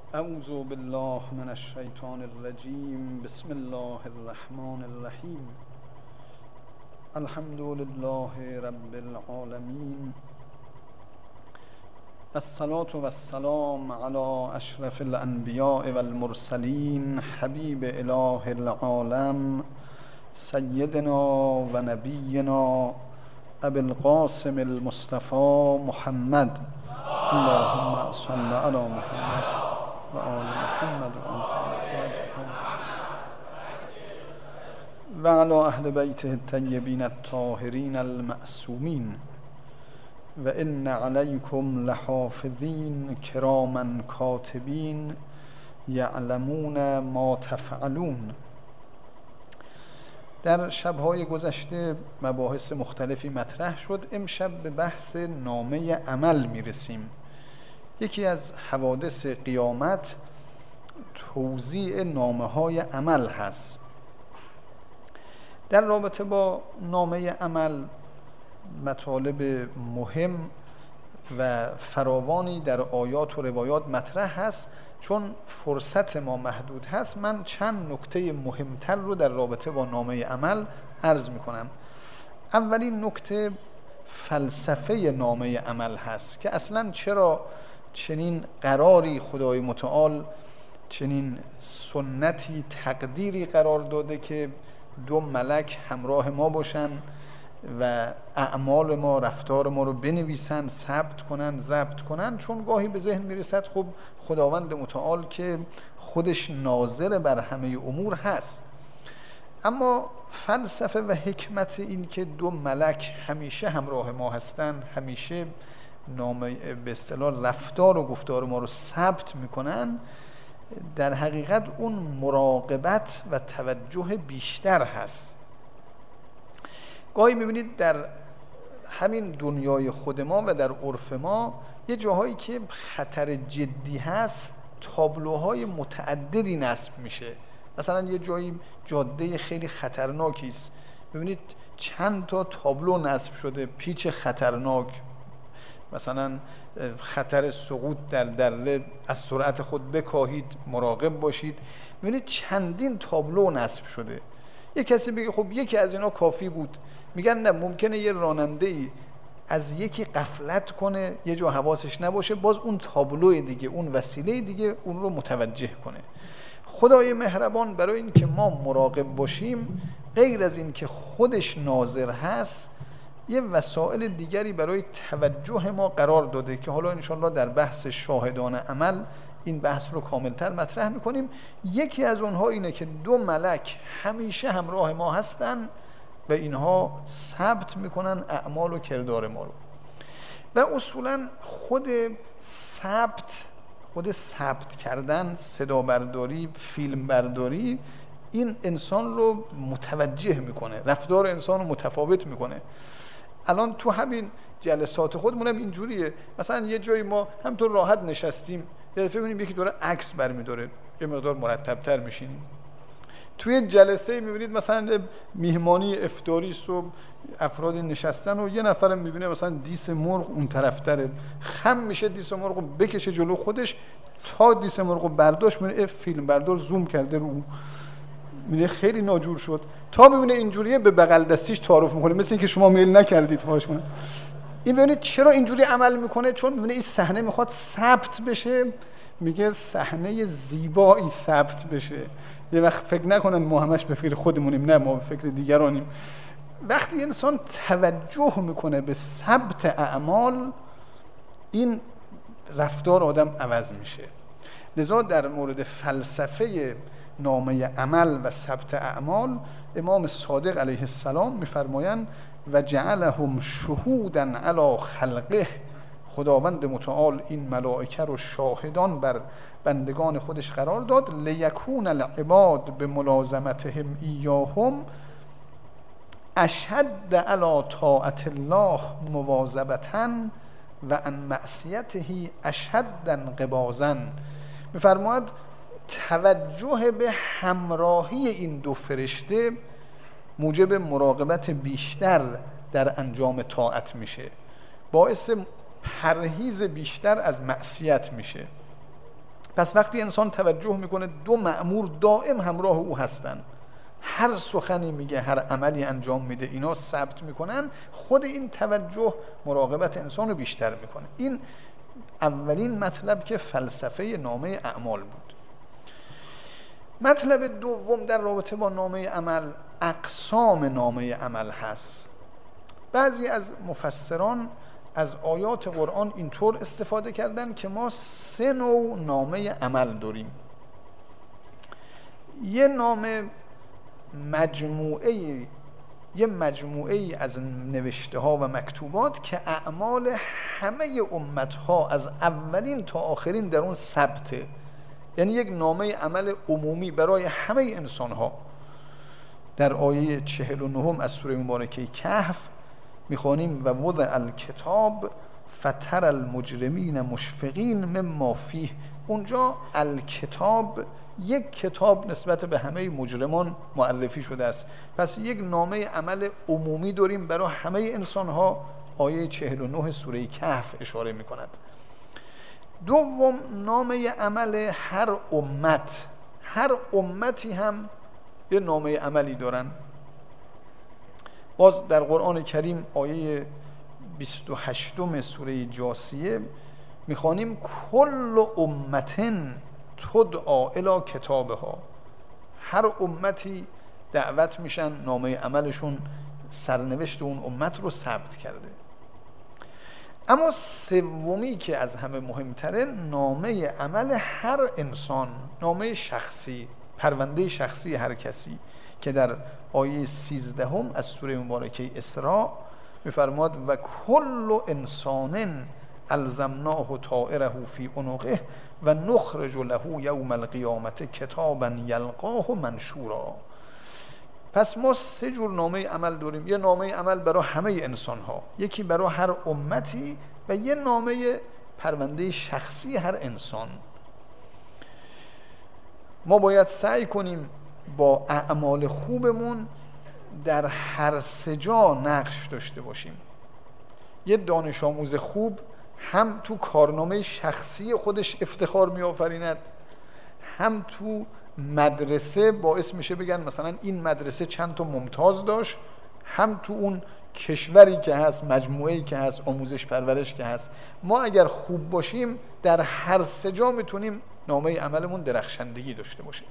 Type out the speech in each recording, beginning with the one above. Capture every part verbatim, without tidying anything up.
اعوذ بالله من الشیطان الرجیم. بسم الله الرحمن الرحیم. الحمد لله رب العالمین. الصلاة والسلام على اشرف الانبیاء والمرسلین، حبیب اله العالم سیدنا و نبینا ابی القاسم المصطفى محمد. اللهم صل علی محمد و آل محمد و علی اهل بیته الطیبین الطاهرین المعصومین. و ان علیکم لحافظین کراما کاتبین یعلمون ما تفعلون. در شب‌های گذشته مباحث مختلفی مطرح شد. امشب به بحث نامه عمل میرسیم. یکی از حوادث قیامت توزیع نامه‌های عمل هست. در رابطه با نامه عمل مطالب مهم و فراوانی در آیات و روایات مطرح هست. چون فرصت ما محدود هست، من چند نکته مهمتر رو در رابطه با نامه عمل عرض می کنم. اولین نکته فلسفه نامه عمل هست که اصلا چرا چنین قراری خدای متعال، چنین سنتی، تقدیری قرار داده که دو ملک همراه ما باشن و اعمال ما، رفتار ما رو بنویسن، ثبت کنن، ضبط کنن. چون گاهی به ذهن میرسد خب خداوند متعال که خودش ناظر بر همه امور هست، اما فلسفه و حکمت این که دو ملک همیشه همراه ما هستن، همیشه نامه به اصطلاح رفتار و گفتار ما رو ثبت میکنن، در حقیقت اون مراقبت و توجه بیشتر هست. گاهی میبینید در همین دنیای خود ما و در عرف ما یه جاهایی که خطر جدی هست تابلوهای متعددی نصب میشه. مثلا یه جایی جاده خیلی خطرناکی است، ببینید چند تا تابلو نصب شده، پیچ خطرناک، مثلا خطر سقوط در دره، از سرعت خود بکاهید، مراقب باشید. ببینید چندین تابلو نصب شده. یه کسی بگه خب یکی از اینا کافی بود. میگن نه، ممکنه یه راننده‌ای از یکی غفلت کنه، یه جا حواسش نباشه، باز اون تابلوی دیگه، اون وسیله دیگه اون رو متوجه کنه. خدای مهربان برای این که ما مراقب باشیم، غیر از این که خودش ناظر هست، یه وسایل دیگری برای توجه ما قرار داده که حالا انشالله در بحث شاهدان عمل این بحث رو کاملتر مطرح میکنیم. یکی از اونها اینه که دو ملک همیشه همراه ما هستن و اینها ثبت میکنن اعمال و کردار ما رو. و اصولا خود ثبت خود ثبت کردن، صدا برداری، فیلم برداری، این انسان رو متوجه میکنه، رفتار انسان رو متفاوت میکنه. الان تو همین جلسات خودمونم اینجوریه. مثلا یه جایی ما همطور راحت نشستیم، یه دفعه می‌بینیم یکی داره عکس برمی‌داره، یه مقدار مرتب‌تر میشینیم. توی جلسه می‌بینید مثلا میهمانی افطاری صبح افراد نشستن و یه نفرم می‌بینه مثلا دیس مرغ اون طرف‌تره، خم میشه دیس مرغ رو بکشه جلو خودش تا دیس مرغ رو برداشت، می‌بینه فیلم بردار زوم کرده رو، می‌بینه خیلی ناجور شد. تا می‌بینه اینجوریه به بغل دستیش تعارف می‌کنه، مثل اینکه شما میل نکردید هاش کنه. این ببینید چرا اینجوری عمل میکنه؟ چون میبینه این صحنه میخواد ثبت بشه، میگه صحنه زیبایی ثبت بشه. یه وقت فکر نکنن ما همش به فکر خودمونیم، نه، ما به فکر دیگرانیم. وقتی انسان توجه میکنه به ثبت اعمال، این رفتار آدم عوض میشه. لذا در مورد فلسفه نامه عمل و ثبت اعمال، امام صادق علیه السلام میفرمایند و جعلهم شهودا علی خلقه، خداوند متعال این ملائکه رو شاهدان بر بندگان خودش قرار داد، لیکون العباد به ملازمتهم ایاهم اشد علی طاعت الله مواظبة و عن معصیته اشد انقباضا. میفرماید توجه به همراهی این دو فرشته موجب مراقبت بیشتر در انجام طاعت میشه، باعث پرهیز بیشتر از معصیت میشه. پس وقتی انسان توجه میکنه دو مأمور دائم همراه او هستن، هر سخنی میگه، هر عملی انجام میده، اینا ثبت میکنن، خود این توجه مراقبت انسان رو بیشتر میکنه. این اولین مطلب که فلسفه نامه اعمال بود. مطلب دوم در رابطه با نامه عمل، اقسام نامه عمل هست. بعضی از مفسران از آیات قرآن اینطور استفاده کردن که ما سه نوع نامه عمل داریم. یه نامه مجموعه یه مجموعه از نوشته ها و مکتوبات که اعمال همه امت ها از اولین تا آخرین در اون ثبته، یعنی یک نامه عمل عمومی برای همه انسان ها. در آیه چهل و نهم از سوره مبارکه کهف میخوانیم و وضع الکتاب فتر المجرمین مشفقین مما فیه. اونجا الکتاب یک کتاب نسبت به همه مجرمان معرفی شده است. پس یک نامه عمل عمومی داریم برای همه انسان ها. آیه چهل و نه سوره کهف اشاره می کند. دوم، نامه عمل هر امت. هر امتی هم یه نامه عملی دارن. باز در قرآن کریم آیه بیست و هشتم سوره جاثیه میخوانیم کل امتن تدعا الی کتابها. هر امتی دعوت میشن نامه عملشون سرنوشت اون امت رو ثبت کرده. اما سومی که از همه مهمتره، نامه عمل هر انسان، نامه شخصی، پرونده شخصی هر کسی که در آیه سیزدهم از سوره مبارکه اسراء میفرماد و کل انسان الزمناه طائره فی عنقه و نخرج له یوم القیامت کتابا یلقاه منشورا. پس ما سه جور نامه عمل داریم. یه نامه عمل برای همه انسان ها، یکی برای هر امتی و یه نامه پرونده شخصی هر انسان. ما باید سعی کنیم با اعمال خوبمون در هر سه جا نقش داشته باشیم. یه دانش آموز خوب هم تو کارنامه شخصی خودش افتخار می آفریند، هم تو مدرسه باعث میشه بگن مثلا این مدرسه چند تا ممتاز داشت، هم تو اون کشوری که هست، مجموعه‌ای که هست، آموزش پرورش که هست. ما اگر خوب باشیم در هر سه جا میتونیم نامه عملمون درخشندگی داشته باشه.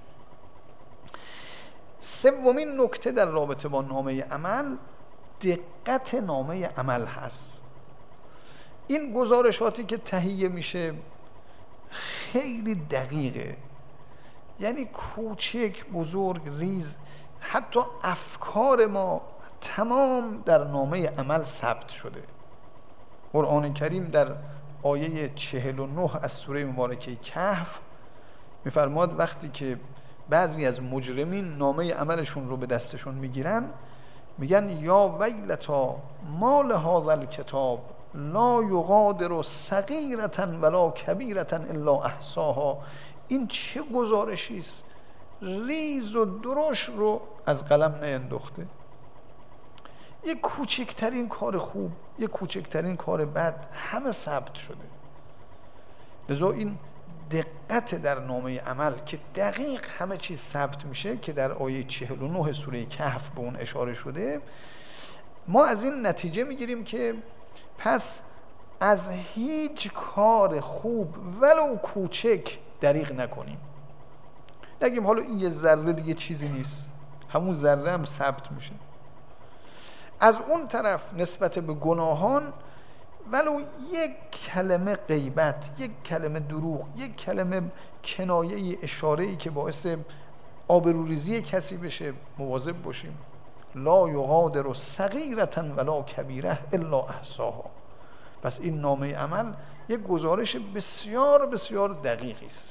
سومین نکته در رابطه با نامه عمل، دقت نامه عمل هست. این گزارشاتی که تهیه میشه خیلی دقیقه، یعنی کوچک، بزرگ، ریز، حتی افکار ما تمام در نامه عمل ثبت شده. قرآن کریم در آیه چهل و نه از سوره مبارکه کهف میفرماد وقتی که بعضی از مجرمین نامه عملشون رو به دستشون میگیرن، میگن یا ویلتا ما لهذا الکتاب لا یغادر صغیرة ولا کبیرة الا احصاها. این چه گزارشی است، ریز و درشت رو از قلم نینداخته. یک کوچکترین کار خوب، یک کوچکترین کار بد، همه ثبت شده. لذا این دقت در نامه عمل که دقیق همه چیز ثبت میشه که در آیه چهل و نه سوره کهف به اون اشاره شده، ما از این نتیجه میگیریم که پس از هیچ کار خوب ولو کوچک دریغ نکنیم. نگیم حالا این یه ذره دیگه چیزی نیست، همون ذره هم ثبت میشه. از اون طرف نسبت به گناهان ولو یک کلمه غیبت، یک کلمه دروغ، یک کلمه کنایه، اشاره‌ای که باعث آبروریزی کسی بشه مواظب باشیم. لا یغادر صغیرة ولا کبیرة الا احصاها. پس این نامه عمل یک گزارش بسیار بسیار دقیقی است.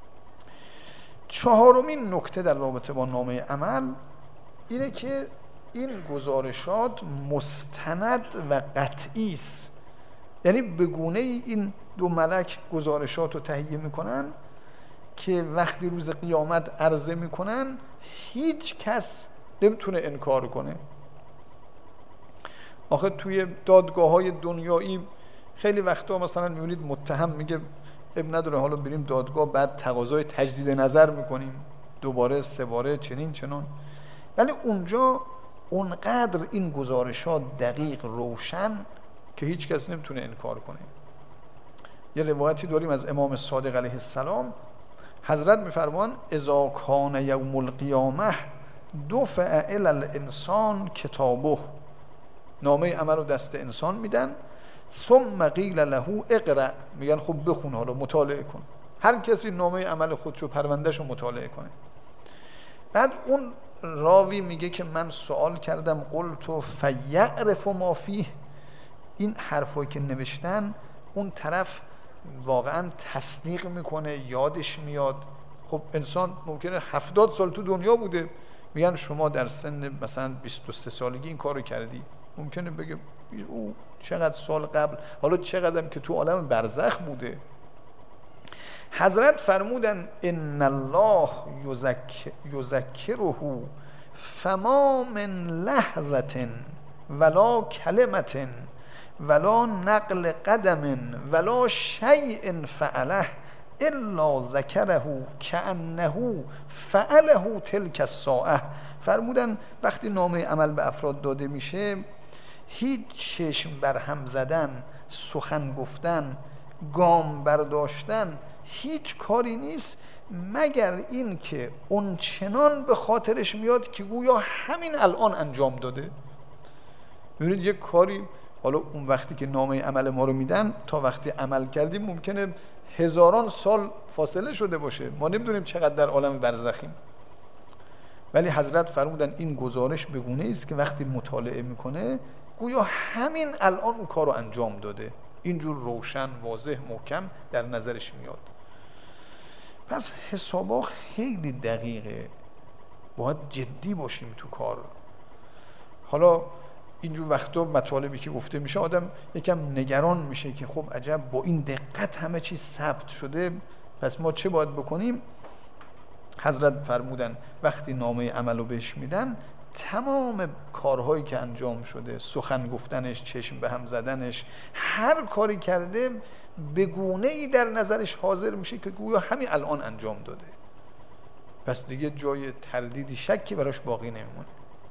چهارمین نکته در رابطه با نامه عمل اینه که این گزارشات مستند و قطعی است. یعنی به گونه ای این دو ملک گزارشات رو تهیه میکنن که وقتی روز قیامت عرضه میکنن هیچ کس نمیتونه انکار کنه. آخه توی دادگاه های دنیایی خیلی وقتا مثلا میبینید متهم میگه اب نداره حالا بریم دادگاه، بعد تقاضای تجدید نظر میکنیم دوباره سه باره چنین چنان. ولی اونجا اونقدر این گزارشات دقیق روشن که هیچ کس نمیتونه انکار کنه. یه روایتی داریم از امام صادق علیه السلام، حضرت میفرمان اذا کان یوم القیامه دفع الی الانسان کتابه، نامه عمل رو دست انسان میدن، ثم قیل له اقرأ، میگن خب بخون، حالا مطالعه کن. هر کسی نامه عمل خودشو پروندهش رو مطالعه کنه. بعد اون راوی میگه که من سوال کردم قلت فیعرف ما فیه، این حرفایی که نوشتن اون طرف واقعا تصدیق میکنه، یادش میاد. خب انسان ممکنه هفتاد سال تو دنیا بوده، میگن شما در سن مثلا بیست و سه سالگی این کارو کردی، ممکنه بگه او چقدر سال قبل، حالا چقدرم که تو عالم برزخ بوده. حضرت فرمودن ان الله یذک یذکره فما من لحظه ولا کلمه ولا نقل قدم ولا شیء فعله الا ذکره کأنه فعله تلک الساعه. فرمودن وقتی نامه عمل به افراد داده میشه، هیچ چشم بر هم زدن، سخن گفتن، گام برداشتن، هیچ کاری نیست مگر این که اون چنان به خاطرش میاد که گویا همین الان انجام داده. ببینید یک کاری، حالا اون وقتی که نامه عمل ما رو میدن تا وقتی عمل کردیم ممکنه هزاران سال فاصله شده باشه، ما نمیدونیم چقدر در عالم برزخیم. ولی حضرت فرمودن این گزارش به گونه است که وقتی مطالعه میکنه گویا همین الان اون کار رو انجام داده. اینجور روشن، واضح، محکم در نظرش میاد. پس حسابا خیلی دقیقه، باید جدی باشیم تو کار. حالا اینجور وقتا مطالبی که گفته میشه آدم یکم نگران میشه که خب عجب با این دقت همه چیز ثبت شده، پس ما چه باید بکنیم؟ حضرت فرمودن وقتی نامه عمل رو بهش میدن، تمام کارهایی که انجام شده، سخن گفتنش، چشم به هم زدنش، هر کاری کرده به گونه‌ای در نظرش حاضر میشه که گویا همین الان انجام داده. پس دیگه جای تردیدی، شکی براش باقی نمیمونه.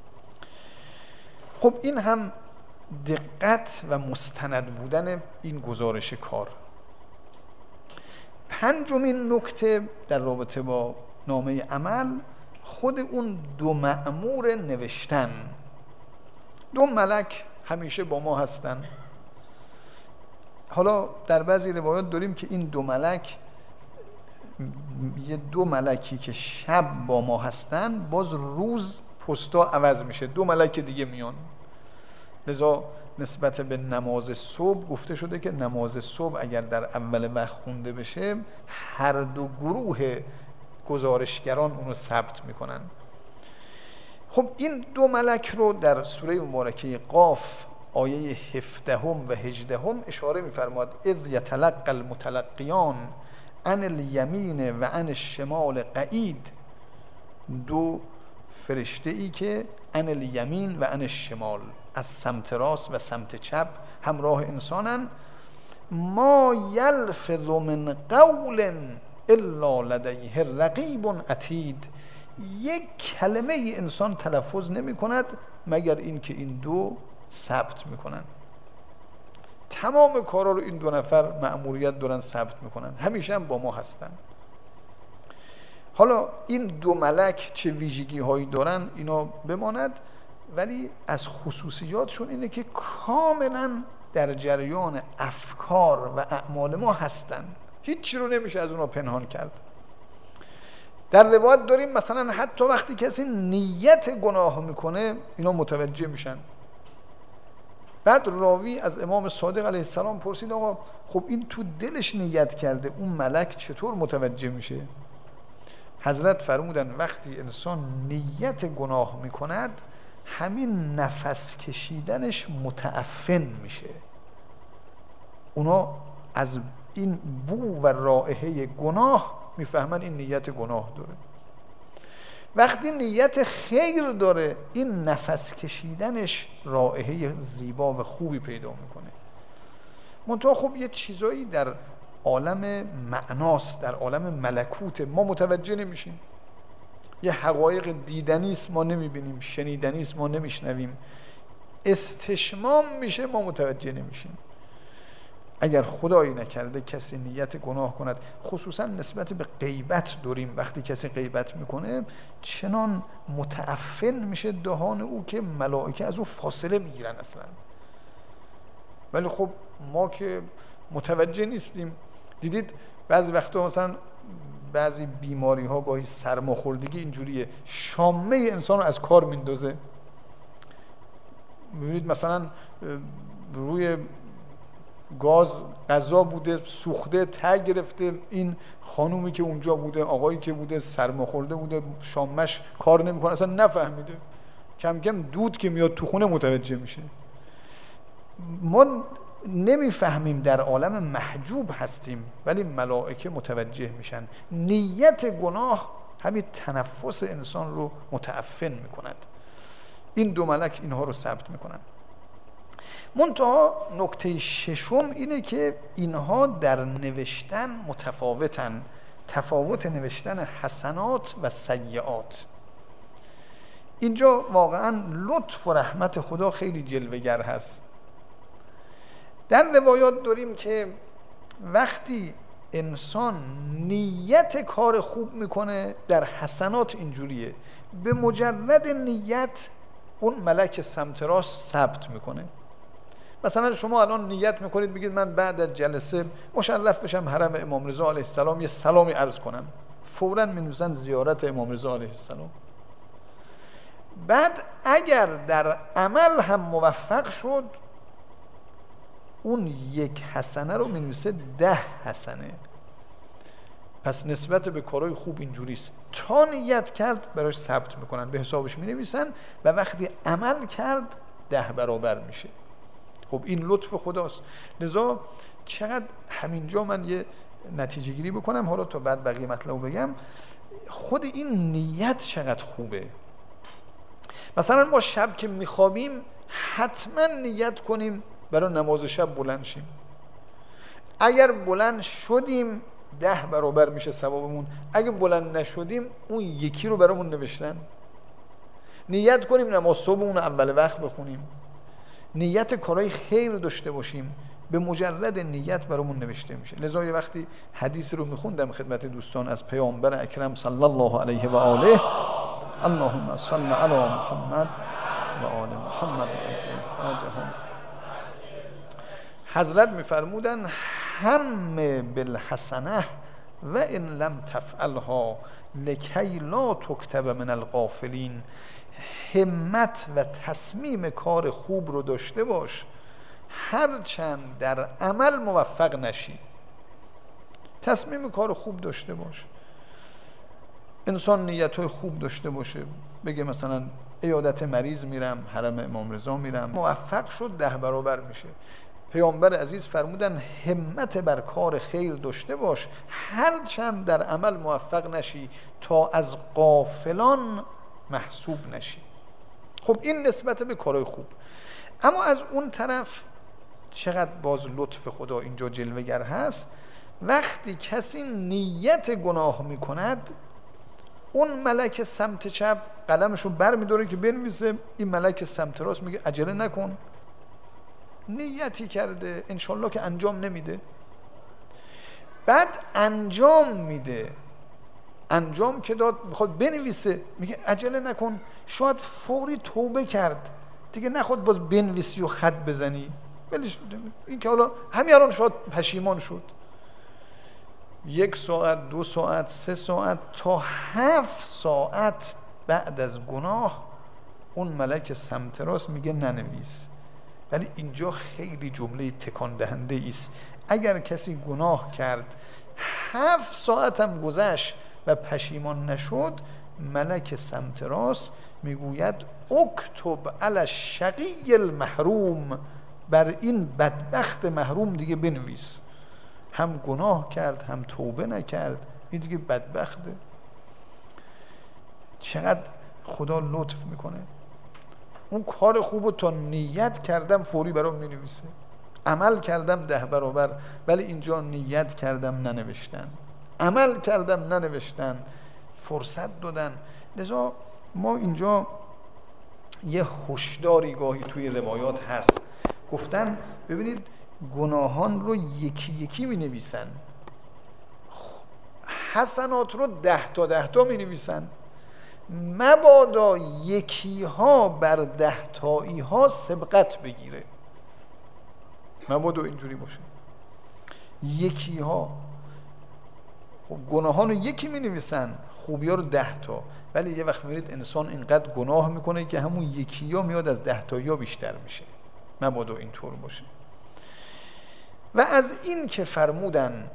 خب این هم دقت و مستند بودن این گزارش کار. پنجمین نکته در رابطه با نامه عمل، خود اون دو مأمور نوشتن. دو ملک همیشه با ما هستن. حالا در بعضی روایات داریم که این دو ملک، یه دو ملکی که شب با ما هستن، باز روز پستا عوض میشه، دو ملک دیگه میان. لذا نسبت به نماز صبح گفته شده که نماز صبح اگر در اول وقت خونده بشه، هر دو گروه گزارشگران اونو ثبت میکنن. خب این دو ملک رو در سوره مبارکه قاف آیه هفدهم و هجدهم اشاره می‌فرماد اذ یتلقى المتلقیان عن الیمین و عن الشمال قعید. دو فرشته ای که عن الیمین و عن الشمال، از سمت راست و سمت چپ همراه انسانن. ما یلفظ من قول الا لدیه رقیب عتید. یک کلمه انسان تلفظ نمی کند مگر این که این دو ثبت میکنن. تمام کارا رو این دو نفر مأموریت دارن ثبت میکنن، همیشه هم با ما هستن. حالا این دو ملک چه ویژگی هایی دارن اینا بماند، ولی از خصوصیاتشون اینه که کاملا در جریان افکار و اعمال ما هستن، هیچی رو نمیشه از اونا پنهان کرد. در روایت داریم مثلا حتی وقتی کسی نیت گناه میکنه اینا متوجه میشن. بعد راوی از امام صادق علیه السلام پرسید آقا خب این تو دلش نیت کرده، اون ملک چطور متوجه میشه؟ حضرت فرمودن وقتی انسان نیت گناه میکند، همین نفس کشیدنش متعفن میشه. اونا از این بو و رائحه گناه میفهمن این نیت گناه داره. وقتی نیت خیر داره، این نفس کشیدنش رائحه زیبا و خوبی پیدا میکنه. منتها خب یه چیزایی در عالم معناست، در عالم ملکوت، ما متوجه نمیشیم. یه حقایق دیدنیست ما نمیبینیم، شنیدنیست ما نمیشنویم، استشمام میشه ما متوجه نمیشیم. اگر خدایی نکرده کسی نیت گناه کند، خصوصا نسبت به غیبت داریم، وقتی کسی غیبت میکنه چنان متعفن میشه دهان او که ملائکه از او فاصله میگیرن اصلا. ولی خب ما که متوجه نیستیم. دیدید بعضی وقتا مثلا بعضی بیماری ها گاهی سرماخوردگی اینجوریه، شامه انسان رو از کار میندازه. میبینید مثلا روی گاز غذا بوده سوخته تگ گرفته، این خانومی که اونجا بوده آقایی که بوده سرماخورده بوده شامش کار نمیکنه، اصلا نفهمیده، کم کم دود که میاد تو خونه متوجه میشه. ما نمیفهمیم، در عالم محجوب هستیم، ولی ملائکه متوجه میشن. نیت گناه همین تنفس انسان رو متعفن میکند. این دو ملک اینها رو ثبت میکنن. منتها نکته ششم اینه که اینها در نوشتن متفاوتن، تفاوت نوشتن حسنات و سیئات. اینجا واقعا لطف و رحمت خدا خیلی جلوه‌گر هست. در روایات داریم که وقتی انسان نیت کار خوب میکنه، در حسنات اینجوریه، به مجرد نیت اون ملک سمت راست ثبت میکنه. مثلا شما الان نیت میکنید بگید من بعد از جلسه مشرف بشم حرم امام رضا علیه السلام یه سلامی عرض کنم، فوراً می‌نویسن زیارت امام رضا علیه السلام. بعد اگر در عمل هم موفق شد، اون یک حسنه رو می‌نویسه ده حسنه. پس نسبت به کارهای خوب اینجوریست، تا نیت کرد براش ثبت میکنن، به حسابش مینویسن و وقتی عمل کرد ده برابر میشه. خب این لطف خداست. لذا چقدر همینجا من یه نتیجه گیری بکنم، حالا تا بعد بقیه مطلب بگم. خود این نیت چقدر خوبه. مثلا ما شب که میخوابیم حتما نیت کنیم برای نماز شب بلند شیم. اگر بلند شدیم ده برابر میشه ثوابمون، اگه بلند نشدیم اون یکی رو برامون نوشتن. نیت کنیم نماز صبحمون اول وقت بخونیم، نیت کارهای خیر داشته باشیم، به مجرد نیت برامون نوشته میشه. لذا یه وقتی حدیث رو میخوندم خدمت دوستان از پیامبر اکرم صلی الله علیه و آله، اللهم صل علی محمد و آل محمد و عجل حضرت میفرمودن هم بالحسنه و ان لم تفعلها لکی لا تکتب من الغافلین. همت و تصمیم کار خوب رو داشته باش، هرچند در عمل موفق نشی، تصمیم کار خوب داشته باش. انسان نیت‌های خوب داشته باشه، بگه مثلا عیادت مریض میرم، حرم امام رضا میرم، موفق شد ده برابر میشه. پیامبر عزیز فرمودن همت بر کار خیر داشته باش، هرچند در عمل موفق نشی تا از غافلان محسوب نشی. خب این نسبت به کارهای خوب. اما از اون طرف چقدر باز لطف خدا اینجا جلوه‌گر هست. وقتی کسی نیت گناه میکند، اون ملک سمت چپ قلمشو بر میداره که بنویسه، این ملک سمت راست میگه عجله نکن، نیتی کرده انشالله که انجام نمیده. بعد انجام میده، انجام که داد میخواد بنویسه، میگه عجله نکن، شاید فوری توبه کرد دیگه، نخواد باز بنویسی و خط بزنی، ولش این که حالا همین الان شاید پشیمان شد. یک ساعت، دو ساعت، سه ساعت تا هفت ساعت بعد از گناه اون ملک سمت راست میگه ننویس. ولی اینجا خیلی جمله تکان دهنده است. اگر کسی گناه کرد هفت ساعت هم گذشت و پشیمان نشد، ملک سمت راست میگوید اکتب علی الشقی المحروم، بر این بدبخت محروم دیگه بنویس. هم گناه کرد هم توبه نکرد، این دیگه بدبخته. چقدر خدا لطف میکنه. اون کار خوبو تا نیت کردم فوری برام مینویسه. عمل کردم ده برابر، ولی اینجا نیت کردم ننوشتن، عمل کردم ننوشتن، فرصت دادن. لذا ما اینجا یه هشداری گاهی توی روایات هست، گفتن ببینید گناهان رو یکی یکی می نویسن، حسنات رو ده تا ده تا می نویسن، مبادا یکی ها بر ده تایی ها سبقت بگیره، مبادا اینجوری باشه. یکی ها خب گناهان رو یکی می نویسن، خوبی ها رو ده تا، ولی یه وقت میرید انسان اینقدر گناه میکنه که همون یکی ها میاد از ده تایی ها بیشتر میشه، مبادا اینطور باشه. و از این که فرمودن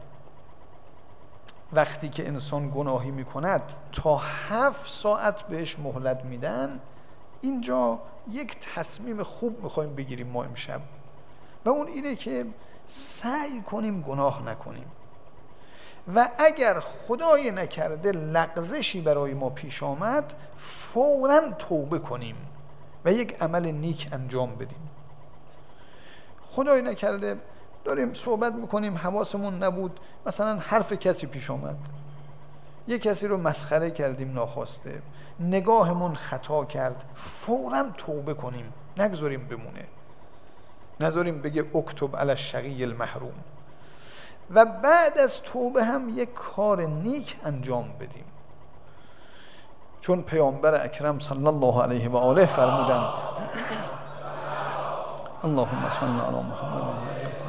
وقتی که انسان گناهی میکند تا هفت ساعت بهش مهلت میدن، اینجا یک تصمیم خوب میخوایم بگیریم ما امشب، و اون اینه که سعی کنیم گناه نکنیم، و اگر خدای نکرده لغزشی برای ما پیش آمد فوراً توبه کنیم و یک عمل نیک انجام بدیم. خدای نکرده داریم صحبت میکنیم حواسمون نبود، مثلا حرف کسی پیش آمد، یک کسی رو مسخره کردیم ناخواسته، نگاهمون خطا کرد، فوراً توبه کنیم، نگذاریم بمونه، نذاریم بگه اکتب علی الشقی المحروم. و بعد از توبه هم یک کار نیک انجام بدیم، چون پیامبر اکرم صلی الله علیه و آله فرمودن اللهم صل علی محمد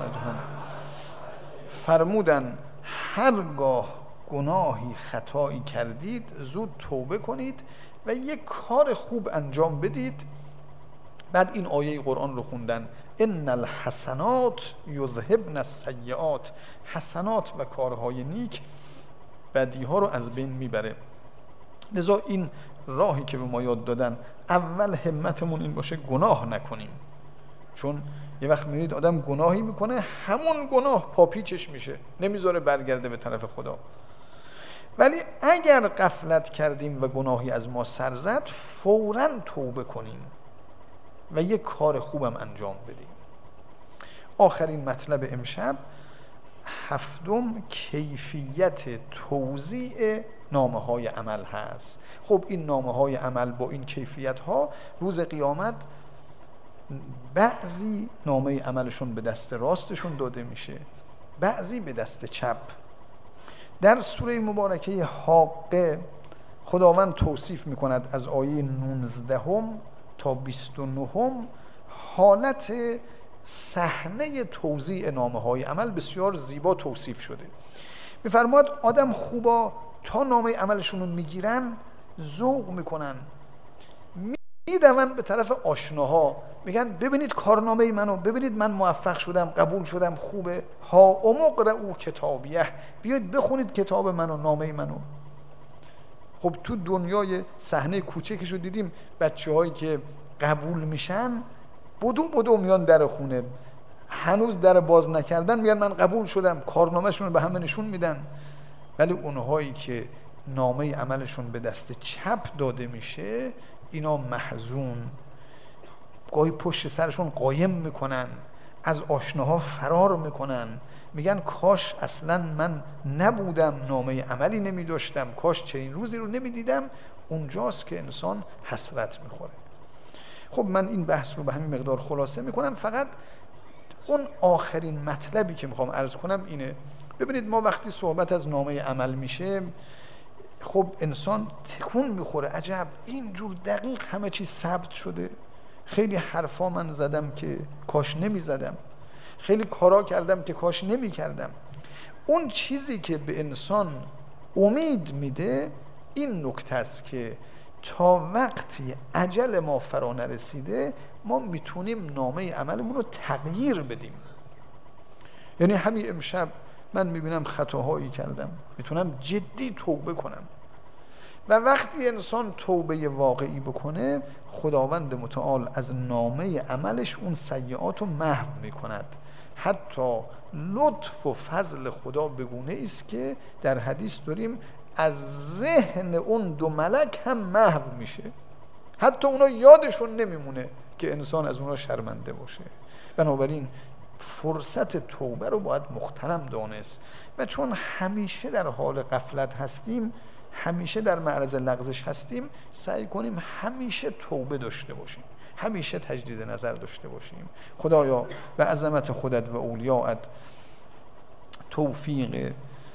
فرمودن هرگاه گناهی خطایی کردید زود توبه کنید و یک کار خوب انجام بدید. بعد این آیه قرآن رو خوندن ان الحسنات یذهبن السیئات، حسنات و کارهای نیک بدی ها رو از بین میبره. لذا این راهی که به ما یاد دادن، اول همتمون این باشه گناه نکنیم، چون یه وقت میرید آدم گناهی میکنه همون گناه پاپیچش میشه، نمیذاره برگرده به طرف خدا. ولی اگر غفلت کردیم و گناهی از ما سر زد فوراً توبه کنیم و یک کار خوبم انجام بدیم. آخرین مطلب امشب، هفتم، کیفیت توزیع نامه های عمل هست. خب این نامه های عمل با این کیفیت ها روز قیامت بعضی نامه عملشون به دست راستشون داده میشه، بعضی به دست چپ. در سوره مبارکه حاقه خداوند توصیف میکند از آیه نوزده تا بیست و نه حالت صحنه توزیع نامه های عمل بسیار زیبا توصیف شده. میفرماد آدم خوبا تا نامه عملشون رو میگیرن ذوق میکنن، میدون به طرف آشناها، میگن ببینید کارنامه منو، ببینید من موفق شدم، قبول شدم، خوبه، ها امقرؤ کتابیه، بیاید بخونید کتاب منو، نامه منو. خب تو دنیای صحنه کوچکشو دیدیم، بچه هایی که قبول میشن بدو بدو میان در خونه، هنوز در باز نکردن میگن من قبول شدم، کارنامهشون رو به همه نشون میدن. ولی اونهایی که نامه عملشون به دست چپ داده میشه اینا محزون، گاهی پشت سرشون قایم میکنن، از آشناها فرار میکنن، میگن کاش اصلا من نبودم، نامه عملی نمیداشتم، کاش چنین روزی رو نمیدیدم. اونجاست که انسان حسرت میخوره. خب من این بحث رو به همین مقدار خلاصه میکنم. فقط اون آخرین مطلبی که میخوام عرض کنم اینه، ببینید ما وقتی صحبت از نامه عمل میشه خب انسان تکون میخوره، عجب اینجور دقیق همه چیز ثبت شده، خیلی حرفا من زدم که کاش نمی زدم، خیلی کارا کردم که کاش نمی کردم. اون چیزی که به انسان امید میده این نکته است که تا وقتی اجل ما فرا نرسیده ما میتونیم نامه عملمون رو تغییر بدیم. یعنی همین امشب من میبینم خطاهایی کردم، میتونم جدی توبه کنم، و وقتی انسان توبه واقعی بکنه خداوند متعال از نامه عملش اون سیئات رو محو میکند. حتی لطف و فضل خدا بگونه است که در حدیث داریم از ذهن اون دو ملک هم محو میشه، حتی اونا یادشون نمیمونه که انسان از اونا شرمنده باشه. بنابراین فرصت توبه رو باید مغتنم دانست و چون همیشه در حال غفلت هستیم، همیشه در معرض لغزش هستیم، سعی کنیم همیشه توبه داشته باشیم، همیشه تجدید نظر داشته باشیم. خدایا به عظمت خودت و اولیاءت توفیق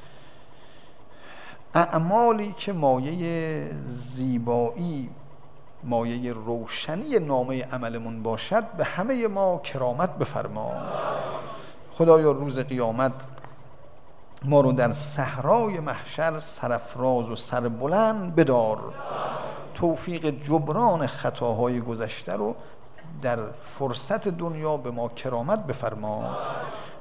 اعمالی که مایه زیبایی، مایه روشنی نامه عملمون باشد به همه ما کرامت بفرما. خدایا روز قیامت ما رو در صحرای محشر سرافراز و سربلند بدار. توفیق جبران خطاهای گذشته رو در فرصت دنیا به ما کرامت بفرما.